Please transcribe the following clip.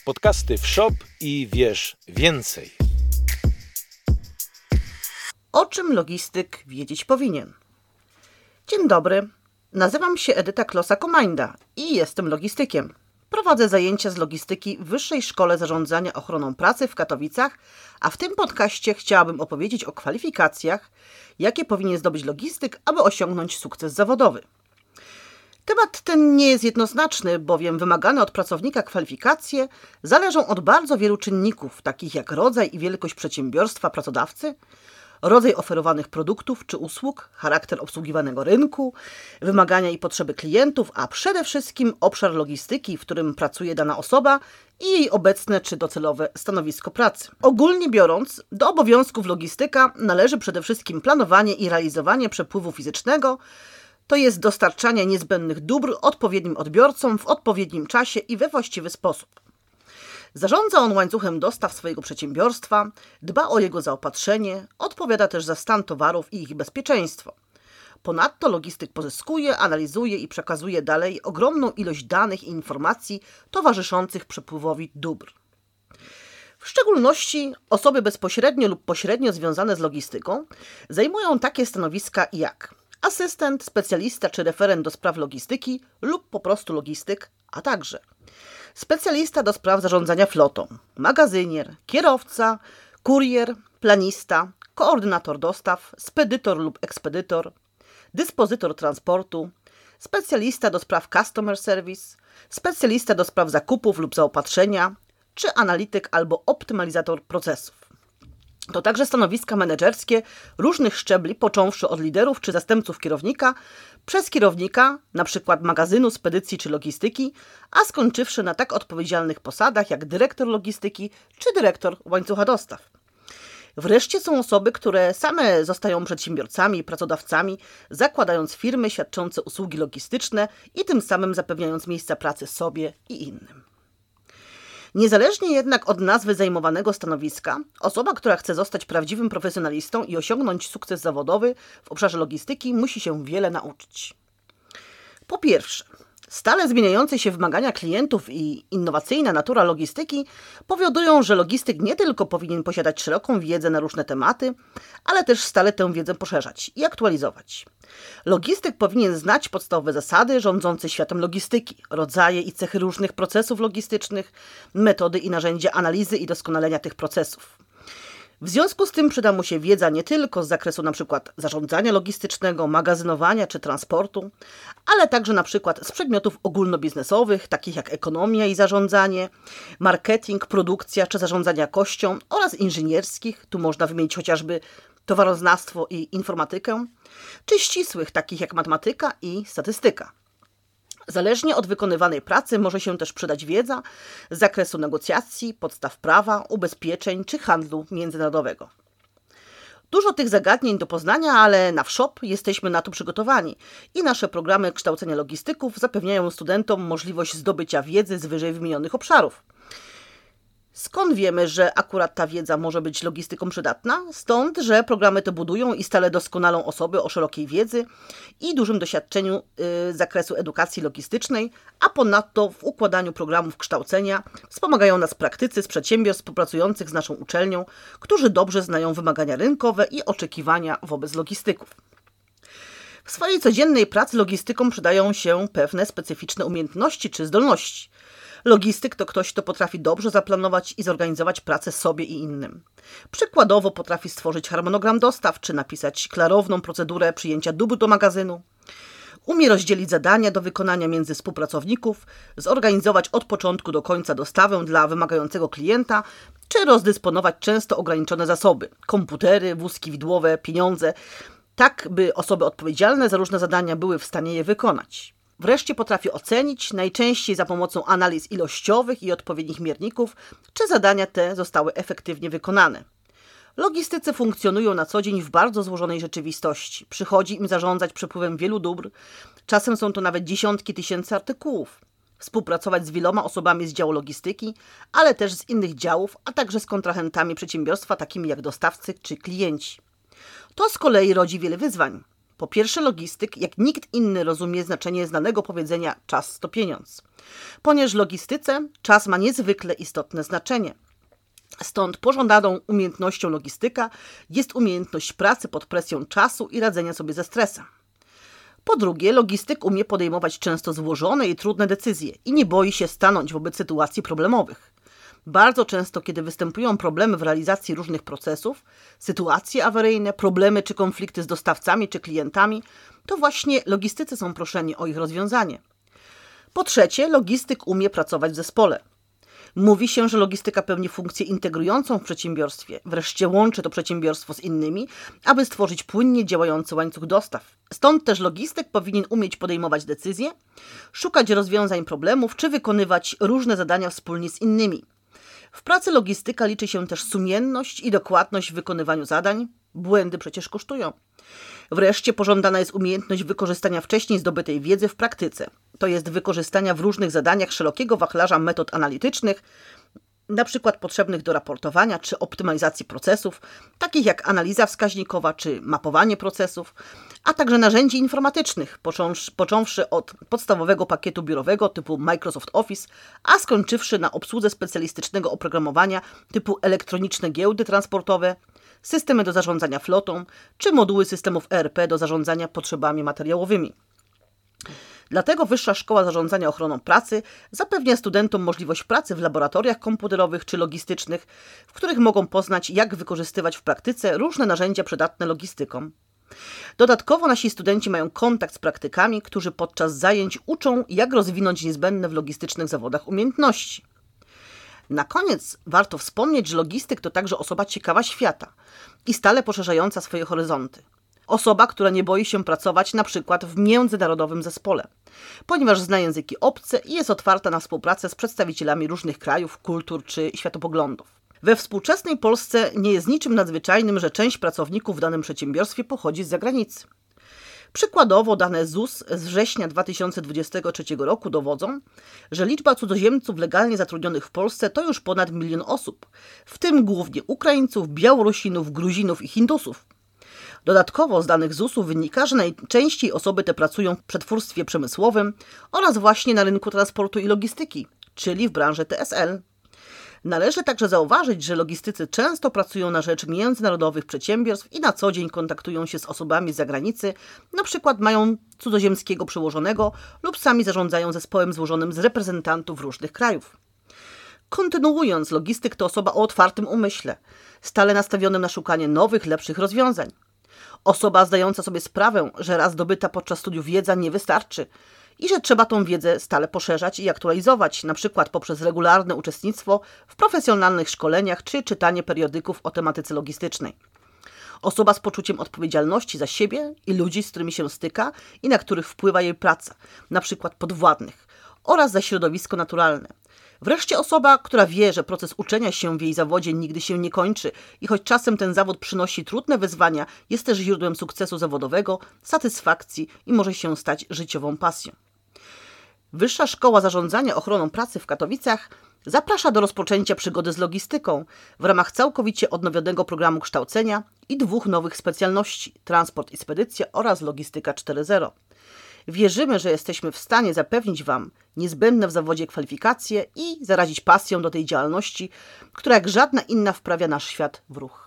Podcasty w Shop i wiesz więcej. O czym logistyk wiedzieć powinien? Dzień dobry, nazywam się Edyta Klosa-Komajda i jestem logistykiem. Prowadzę zajęcia z logistyki w Wyższej Szkole Zarządzania Ochroną Pracy w Katowicach, a w tym podcaście chciałabym opowiedzieć o kwalifikacjach, jakie powinien zdobyć logistyk, aby osiągnąć sukces zawodowy. Temat ten nie jest jednoznaczny, bowiem wymagane od pracownika kwalifikacje zależą od bardzo wielu czynników, takich jak rodzaj i wielkość przedsiębiorstwa pracodawcy, rodzaj oferowanych produktów czy usług, charakter obsługiwanego rynku, wymagania i potrzeby klientów, a przede wszystkim obszar logistyki, w którym pracuje dana osoba i jej obecne czy docelowe stanowisko pracy. Ogólnie biorąc, do obowiązków logistyka należy przede wszystkim planowanie i realizowanie przepływu fizycznego, to jest dostarczanie niezbędnych dóbr odpowiednim odbiorcom w odpowiednim czasie i we właściwy sposób. Zarządza on łańcuchem dostaw swojego przedsiębiorstwa, dba o jego zaopatrzenie, odpowiada też za stan towarów i ich bezpieczeństwo. Ponadto logistyk pozyskuje, analizuje i przekazuje dalej ogromną ilość danych i informacji towarzyszących przepływowi dóbr. W szczególności osoby bezpośrednio lub pośrednio związane z logistyką zajmują takie stanowiska jak asystent, specjalista czy referent do spraw logistyki lub po prostu logistyk, a także specjalista do spraw zarządzania flotą, magazynier, kierowca, kurier, planista, koordynator dostaw, spedytor lub ekspedytor, dyspozytor transportu, specjalista do spraw customer service, specjalista do spraw zakupów lub zaopatrzenia, czy analityk albo optymalizator procesów. To także stanowiska menedżerskie różnych szczebli, począwszy od liderów czy zastępców kierownika, przez kierownika, np. magazynu, spedycji czy logistyki, a skończywszy na tak odpowiedzialnych posadach jak dyrektor logistyki czy dyrektor łańcucha dostaw. Wreszcie są osoby, które same zostają przedsiębiorcami i pracodawcami, zakładając firmy świadczące usługi logistyczne i tym samym zapewniając miejsca pracy sobie i innym. Niezależnie jednak od nazwy zajmowanego stanowiska, osoba, która chce zostać prawdziwym profesjonalistą i osiągnąć sukces zawodowy w obszarze logistyki, musi się wiele nauczyć. Po pierwsze, stale zmieniające się wymagania klientów i innowacyjna natura logistyki powodują, że logistyk nie tylko powinien posiadać szeroką wiedzę na różne tematy, ale też stale tę wiedzę poszerzać i aktualizować. Logistyk powinien znać podstawowe zasady rządzące światem logistyki, rodzaje i cechy różnych procesów logistycznych, metody i narzędzia analizy i doskonalenia tych procesów. W związku z tym przyda mu się wiedza nie tylko z zakresu np. zarządzania logistycznego, magazynowania czy transportu, ale także np. z przedmiotów ogólnobiznesowych, takich jak ekonomia i zarządzanie, marketing, produkcja czy zarządzanie jakością oraz inżynierskich, tu można wymienić chociażby towaroznawstwo i informatykę, czy ścisłych, takich jak matematyka i statystyka. Zależnie od wykonywanej pracy może się też przydać wiedza z zakresu negocjacji, podstaw prawa, ubezpieczeń czy handlu międzynarodowego. Dużo tych zagadnień do poznania, ale na Shop jesteśmy na to przygotowani i nasze programy kształcenia logistyków zapewniają studentom możliwość zdobycia wiedzy z wyżej wymienionych obszarów. Skąd wiemy, że akurat ta wiedza może być logistyką przydatna? Stąd, że programy te budują i stale doskonalą osoby o szerokiej wiedzy i dużym doświadczeniu z zakresu edukacji logistycznej, a ponadto w układaniu programów kształcenia wspomagają nas praktycy z przedsiębiorstw współpracujących z naszą uczelnią, którzy dobrze znają wymagania rynkowe i oczekiwania wobec logistyków. W swojej codziennej pracy logistykom przydają się pewne specyficzne umiejętności czy zdolności. Logistyk to ktoś, kto potrafi dobrze zaplanować i zorganizować pracę sobie i innym. Przykładowo potrafi stworzyć harmonogram dostaw, czy napisać klarowną procedurę przyjęcia dóbr do magazynu. Umie rozdzielić zadania do wykonania między współpracowników, zorganizować od początku do końca dostawę dla wymagającego klienta, czy rozdysponować często ograniczone zasoby, komputery, wózki widłowe, pieniądze, tak by osoby odpowiedzialne za różne zadania były w stanie je wykonać. Wreszcie potrafi ocenić, najczęściej za pomocą analiz ilościowych i odpowiednich mierników, czy zadania te zostały efektywnie wykonane. Logistycy funkcjonują na co dzień w bardzo złożonej rzeczywistości. Przychodzi im zarządzać przepływem wielu dóbr, czasem są to nawet dziesiątki tysięcy artykułów. Współpracować z wieloma osobami z działu logistyki, ale też z innych działów, a także z kontrahentami przedsiębiorstwa, takimi jak dostawcy czy klienci. To z kolei rodzi wiele wyzwań. Po pierwsze, logistyk, jak nikt inny, rozumie znaczenie znanego powiedzenia czas to pieniądz. Ponieważ w logistyce czas ma niezwykle istotne znaczenie. Stąd pożądaną umiejętnością logistyka jest umiejętność pracy pod presją czasu i radzenia sobie ze stresem. Po drugie, logistyk umie podejmować często złożone i trudne decyzje i nie boi się stanąć wobec sytuacji problemowych. Bardzo często, kiedy występują problemy w realizacji różnych procesów, sytuacje awaryjne, problemy czy konflikty z dostawcami czy klientami, to właśnie logistycy są proszeni o ich rozwiązanie. Po trzecie, logistyk umie pracować w zespole. Mówi się, że logistyka pełni funkcję integrującą w przedsiębiorstwie, wreszcie łączy to przedsiębiorstwo z innymi, aby stworzyć płynnie działający łańcuch dostaw. Stąd też logistyk powinien umieć podejmować decyzje, szukać rozwiązań problemów czy wykonywać różne zadania wspólnie z innymi. W pracy logistyka liczy się też sumienność i dokładność w wykonywaniu zadań. Błędy przecież kosztują. Wreszcie pożądana jest umiejętność wykorzystania wcześniej zdobytej wiedzy w praktyce. To jest wykorzystania w różnych zadaniach szerokiego wachlarza metod analitycznych, na przykład potrzebnych do raportowania czy optymalizacji procesów, takich jak analiza wskaźnikowa czy mapowanie procesów, a także narzędzi informatycznych, począwszy od podstawowego pakietu biurowego typu Microsoft Office, a skończywszy na obsłudze specjalistycznego oprogramowania typu elektroniczne giełdy transportowe, systemy do zarządzania flotą czy moduły systemów ERP do zarządzania potrzebami materiałowymi. Dlatego Wyższa Szkoła Zarządzania Ochroną Pracy zapewnia studentom możliwość pracy w laboratoriach komputerowych czy logistycznych, w których mogą poznać, jak wykorzystywać w praktyce różne narzędzia przydatne logistykom. Dodatkowo nasi studenci mają kontakt z praktykami, którzy podczas zajęć uczą, jak rozwinąć niezbędne w logistycznych zawodach umiejętności. Na koniec warto wspomnieć, że logistyk to także osoba ciekawa świata i stale poszerzająca swoje horyzonty. Osoba, która nie boi się pracować na przykład w międzynarodowym zespole, ponieważ zna języki obce i jest otwarta na współpracę z przedstawicielami różnych krajów, kultur czy światopoglądów. We współczesnej Polsce nie jest niczym nadzwyczajnym, że część pracowników w danym przedsiębiorstwie pochodzi z zagranicy. Przykładowo dane ZUS z września 2023 roku dowodzą, że liczba cudzoziemców legalnie zatrudnionych w Polsce to już ponad 1 milion osób, w tym głównie Ukraińców, Białorusinów, Gruzinów i Hindusów. Dodatkowo z danych ZUS-u wynika, że najczęściej osoby te pracują w przetwórstwie przemysłowym oraz właśnie na rynku transportu i logistyki, czyli w branży TSL. Należy także zauważyć, że logistycy często pracują na rzecz międzynarodowych przedsiębiorstw i na co dzień kontaktują się z osobami z zagranicy, na przykład mają cudzoziemskiego przełożonego lub sami zarządzają zespołem złożonym z reprezentantów różnych krajów. Kontynuując, logistyk to osoba o otwartym umyśle, stale nastawionym na szukanie nowych, lepszych rozwiązań. Osoba zdająca sobie sprawę, że raz zdobyta podczas studiów wiedza nie wystarczy i że trzeba tą wiedzę stale poszerzać i aktualizować, na przykład poprzez regularne uczestnictwo w profesjonalnych szkoleniach czy czytanie periodyków o tematyce logistycznej. Osoba z poczuciem odpowiedzialności za siebie i ludzi, z którymi się styka i na których wpływa jej praca, na przykład podwładnych, oraz za środowisko naturalne. Wreszcie osoba, która wie, że proces uczenia się w jej zawodzie nigdy się nie kończy i choć czasem ten zawód przynosi trudne wyzwania, jest też źródłem sukcesu zawodowego, satysfakcji i może się stać życiową pasją. Wyższa Szkoła Zarządzania Ochroną Pracy w Katowicach zaprasza do rozpoczęcia przygody z logistyką w ramach całkowicie odnowionego programu kształcenia i 2 nowych specjalności – transport i spedycja oraz logistyka 4.0. Wierzymy, że jesteśmy w stanie zapewnić Wam niezbędne w zawodzie kwalifikacje i zarazić pasją do tej działalności, która jak żadna inna wprawia nasz świat w ruch.